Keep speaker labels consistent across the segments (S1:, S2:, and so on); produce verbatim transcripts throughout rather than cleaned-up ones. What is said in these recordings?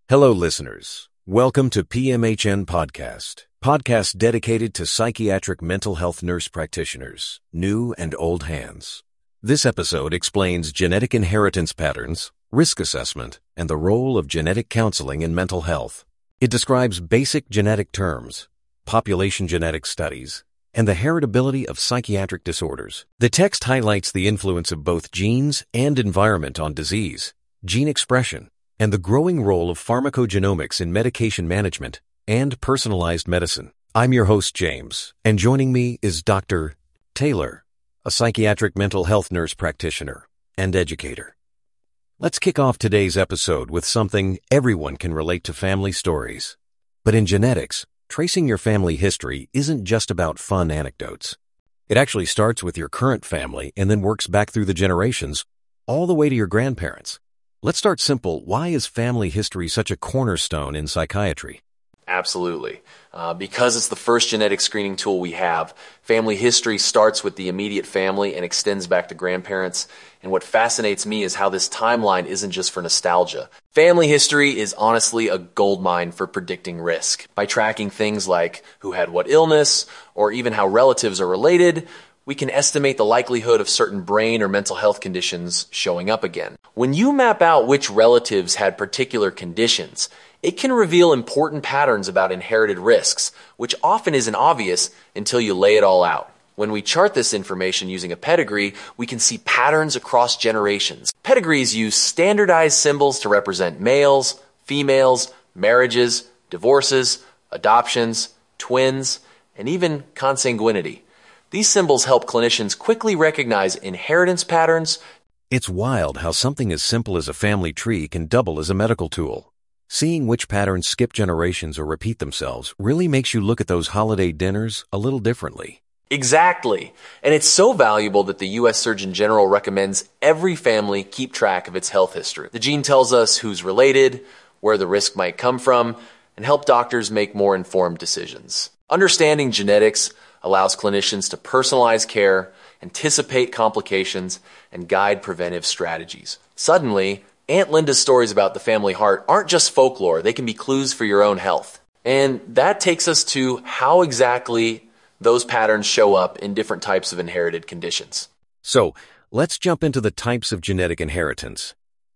S1: Hello, listeners. Welcome to P M H N Podcast, podcast dedicated to psychiatric mental health nurse practitioners, new and old hands. This episode explains genetic inheritance patterns, risk assessment, and the role of genetic counseling in mental health. It describes basic genetic terms, population genetic studies, and the heritability of psychiatric disorders. The text highlights the influence of both genes and environment on disease, gene expression, and the growing role of pharmacogenomics in medication management and personalized medicine. I'm your host, James, and joining me is Doctor Taylor, a psychiatric mental health nurse practitioner and educator. Let's kick off today's episode with something everyone can relate to: family stories. But in genetics, tracing your family history isn't just about fun anecdotes. It actually starts with your current family and then works back through the generations, all the way to your grandparents. Let's start simple. Why is family history such a cornerstone in psychiatry?
S2: Absolutely. Uh, because it's the first genetic screening tool we have, family history starts with the immediate family and extends back to grandparents. And what fascinates me is how this timeline isn't just for nostalgia. Family history is honestly a goldmine for predicting risk. By tracking things like who had what illness, or even how relatives are related, we can estimate the likelihood of certain brain or mental health conditions showing up again. When you map out which relatives had particular conditions, it can reveal important patterns about inherited risks, which often isn't obvious until you lay it all out. When we chart this information using a pedigree, we can see patterns across generations. Pedigrees use standardized symbols to represent males, females, marriages, divorces, adoptions, twins, and even consanguinity. These symbols help clinicians quickly recognize inheritance patterns.
S1: It's wild how something as simple as a family tree can double as a medical tool. Seeing which patterns skip generations or repeat themselves really makes you look at those holiday dinners a little differently.
S2: Exactly. And it's so valuable that the U S Surgeon General recommends every family keep track of its health history. The gene tells us who's related, where the risk might come from, and help doctors make more informed decisions. Understanding genetics allows clinicians to personalize care, anticipate complications, and guide preventive strategies. Suddenly, Aunt Linda's stories about the family heart aren't just folklore, they can be clues for your own health. And that takes us to how exactly those patterns show up in different types of inherited conditions.
S1: So, let's jump into the types of genetic inheritance.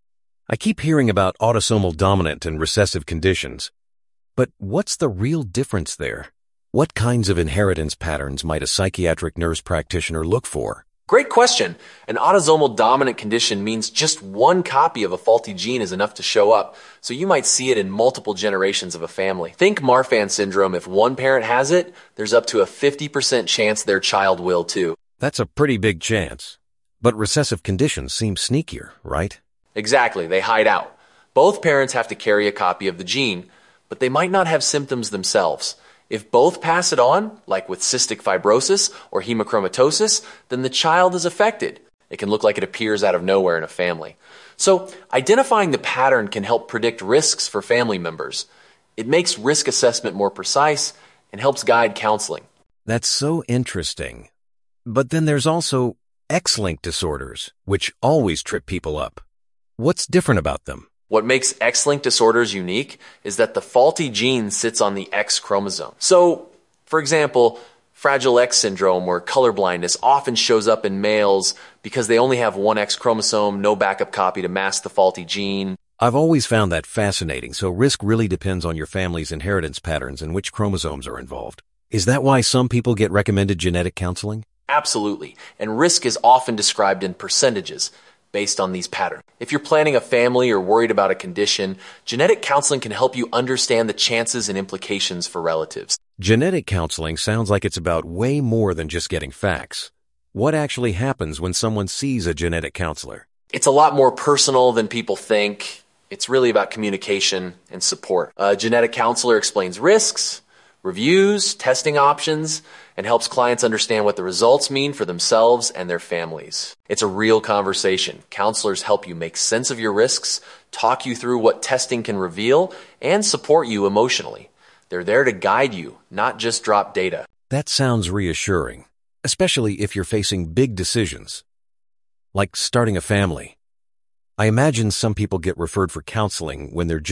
S1: I keep hearing about autosomal dominant and recessive conditions, but what's the real difference there? What kinds of inheritance patterns might a psychiatric nurse practitioner look for?
S2: Great question. An autosomal dominant condition means just one copy of a faulty gene is enough to show up, so you might see it in multiple generations of a family. Think Marfan syndrome. If one parent has it, there's up to a fifty percent chance their child will too.
S1: That's a pretty big chance. But recessive conditions seem sneakier, right?
S2: Exactly. They hide out. Both parents have to carry a copy of the gene, but they might not have symptoms themselves. If both pass it on, like with cystic fibrosis or hemochromatosis, then the child is affected. It can look like it appears out of nowhere in a family. So, identifying the pattern can help predict risks for family members. It makes risk assessment more precise and helps guide counseling.
S1: That's so interesting. But then there's also X-linked disorders, which always trip people up. What's different about them?
S2: What makes X-linked disorders unique is that the faulty gene sits on the X chromosome. So, for example, Fragile X syndrome or colorblindness often shows up in males because they only have one X chromosome, no backup copy to mask the faulty gene.
S1: I've always found that fascinating, so risk really depends on your family's inheritance patterns and which chromosomes are involved. Is that why some people get recommended genetic counseling?
S2: Absolutely, and risk is often described in percentages based on these patterns. If you're planning a family or worried about a condition, genetic counseling can help you understand the chances and implications for relatives.
S1: Genetic counseling sounds like it's about way more than just getting facts. What actually happens when someone sees a genetic counselor?
S2: It's a lot more personal than people think. It's really about communication and support. A genetic counselor explains risks, reviews, testing options, and helps clients understand what the results mean for themselves and their families. It's a real conversation. Counselors help you make sense of your risks, talk you through what testing can reveal, and support you emotionally. They're there to guide you, not just drop data.
S1: That sounds reassuring, especially if you're facing big decisions, like starting a family. I imagine some people get referred for counseling when they're just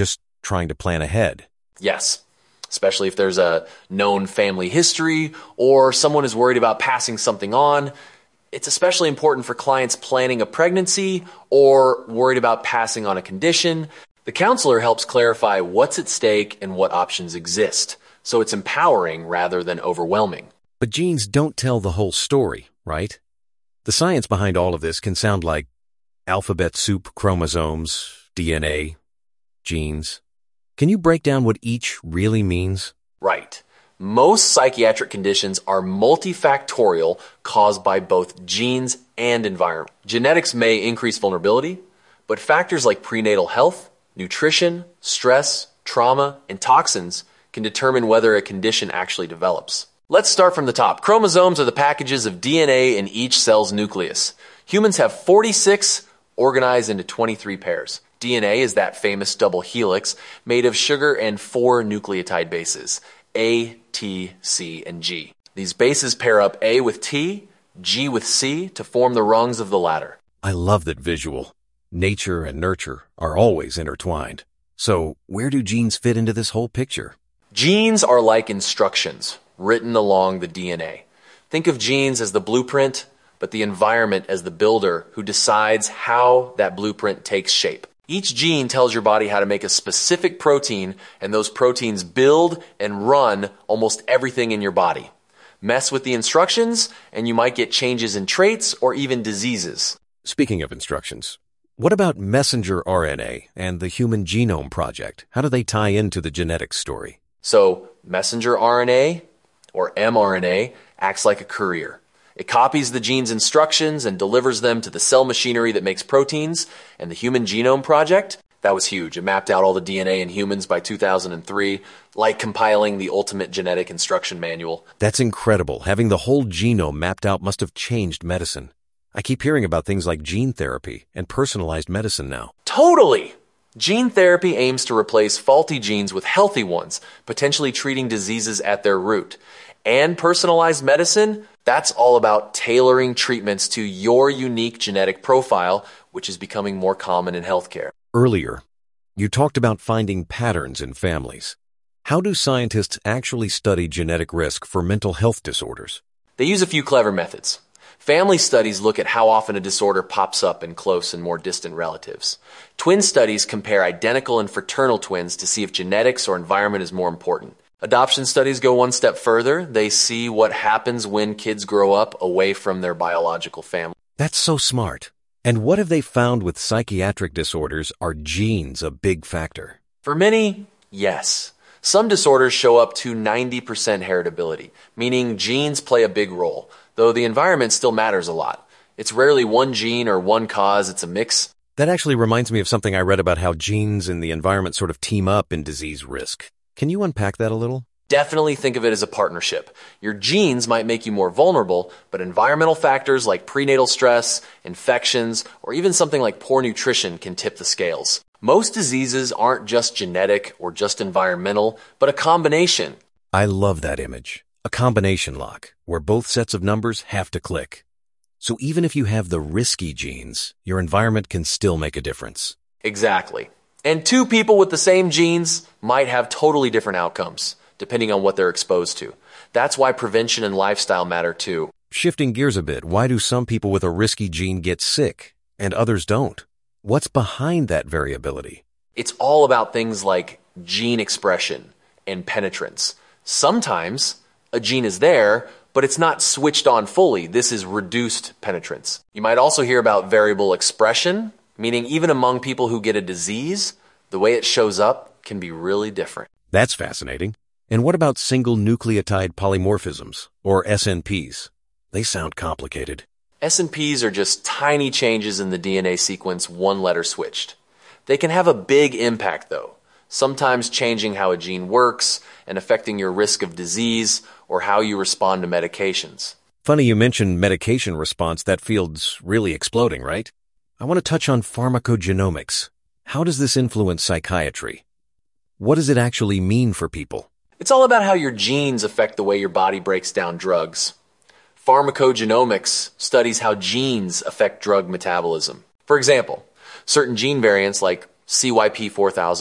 S1: trying to plan ahead.
S2: Yes, especially if there's a known family history or someone is worried about passing something on. It's especially important for clients planning a pregnancy or worried about passing on a condition. The counselor helps clarify what's at stake and what options exist, so it's empowering rather than overwhelming.
S1: But genes don't tell the whole story, right? The science behind all of this can sound like alphabet soup, chromosomes, D N A, genes. Can you break down what each really means?
S2: Right. Most psychiatric conditions are multifactorial, caused by both genes and environment. Genetics may increase vulnerability, but factors like prenatal health, nutrition, stress, trauma, and toxins can determine whether a condition actually develops. Let's start from the top. Chromosomes are the packages of D N A in each cell's nucleus. Humans have forty-six organized into twenty-three pairs. D N A is that famous double helix made of sugar and four nucleotide bases, A, T, C, and G. These bases pair up A with T, G with C to form the rungs of the ladder.
S1: I love that visual. Nature and nurture are always intertwined. So, where do genes fit into this whole picture?
S2: Genes are like instructions written along the D N A. Think of genes as the blueprint, but the environment as the builder who decides how that blueprint takes shape. Each gene tells your body how to make a specific protein, and those proteins build and run almost everything in your body. Mess with the instructions, and you might get changes in traits or even diseases.
S1: Speaking of instructions, what about messenger R N A and the Human Genome Project? How do they tie into the genetics story?
S2: So, messenger R N A, or mRNA, acts like a courier. It copies the gene's instructions and delivers them to the cell machinery that makes proteins. And the Human Genome Project, that was huge. It mapped out all the D N A in humans by two thousand three, like compiling the ultimate genetic instruction manual.
S1: That's incredible. Having the whole genome mapped out must have changed medicine. I keep hearing about things like gene therapy and personalized medicine now.
S2: Totally! Gene therapy aims to replace faulty genes with healthy ones, potentially treating diseases at their root. And personalized medicine, that's all about tailoring treatments to your unique genetic profile, which is becoming more common in healthcare.
S1: Earlier, you talked about finding patterns in families. How do scientists actually study genetic risk for mental health disorders?
S2: They use a few clever methods. Family studies look at how often a disorder pops up in close and more distant relatives. Twin studies compare identical and fraternal twins to see if genetics or environment is more important. Adoption studies go one step further. They see what happens when kids grow up away from their biological family.
S1: That's so smart. And what have they found with psychiatric disorders? Are genes a big factor?
S2: For many, yes. Some disorders show up to ninety percent heritability, meaning genes play a big role, though the environment still matters a lot. It's rarely one gene or one cause, it's a mix.
S1: That actually reminds me of something I read about how genes and the environment sort of team up in disease risk. Can you unpack that a little?
S2: Definitely think of it as a partnership. Your genes might make you more vulnerable, but environmental factors like prenatal stress, infections, or even something like poor nutrition can tip the scales. Most diseases aren't just genetic or just environmental, but a combination.
S1: I love that image. A combination lock, where both sets of numbers have to click. So even if you have the risky genes, your environment can still make a difference.
S2: Exactly. And two people with the same genes might have totally different outcomes, depending on what they're exposed to. That's why prevention and lifestyle matter too.
S1: Shifting gears a bit, why do some people with a risky gene get sick and others don't? What's behind that variability?
S2: It's all about things like gene expression and penetrance. Sometimes a gene is there, but it's not switched on fully. This is reduced penetrance. You might also hear about variable expression, meaning even among people who get a disease, the way it shows up can be really different.
S1: That's fascinating. And what about single nucleotide polymorphisms, or S N Ps? They sound complicated.
S2: S N Ps are just tiny changes in the D N A sequence, one letter switched. They can have a big impact though, sometimes changing how a gene works and affecting your risk of disease or how you respond to medications.
S1: Funny you mentioned medication response. That field's really exploding, right? I want to touch on pharmacogenomics. How does this influence psychiatry? What does it actually mean for people?
S2: It's all about how your genes affect the way your body breaks down drugs. Pharmacogenomics studies how genes affect drug metabolism. For example, certain gene variants like C Y P four thousand,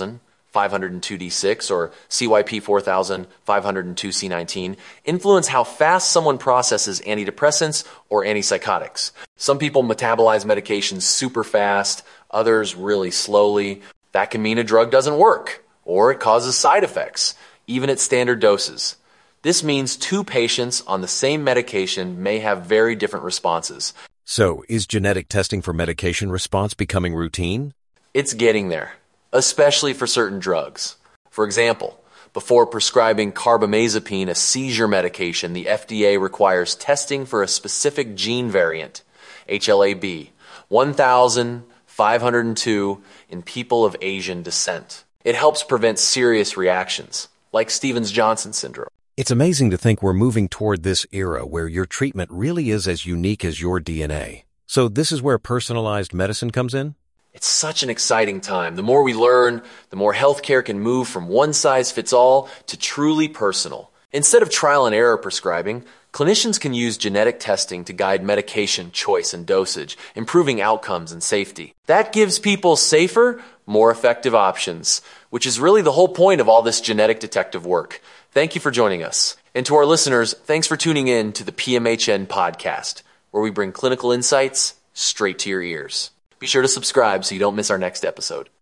S2: five oh two D six or C Y P four thousand five oh two C nineteen influence how fast someone processes antidepressants or antipsychotics. Some people metabolize medications super fast, others really slowly. That can mean a drug doesn't work, or it causes side effects, even at standard doses. This means two patients on the same medication may have very different responses.
S1: So, is genetic testing for medication response becoming routine?
S2: It's getting there, especially for certain drugs. For example, before prescribing carbamazepine, a seizure medication, the F D A requires testing for a specific gene variant, H L A B, one thousand five hundred two in people of Asian descent. It helps prevent serious reactions, like Stevens-Johnson syndrome.
S1: It's amazing to think we're moving toward this era where your treatment really is as unique as your D N A. So this is where personalized medicine comes in?
S2: It's such an exciting time. The more we learn, the more healthcare can move from one-size-fits-all to truly personal. Instead of trial and error prescribing, clinicians can use genetic testing to guide medication choice and dosage, improving outcomes and safety. That gives people safer, more effective options, which is really the whole point of all this genetic detective work. Thank you for joining us. And to our listeners, thanks for tuning in to the P M H N podcast, where we bring clinical insights straight to your ears. Be sure to subscribe so you don't miss our next episode.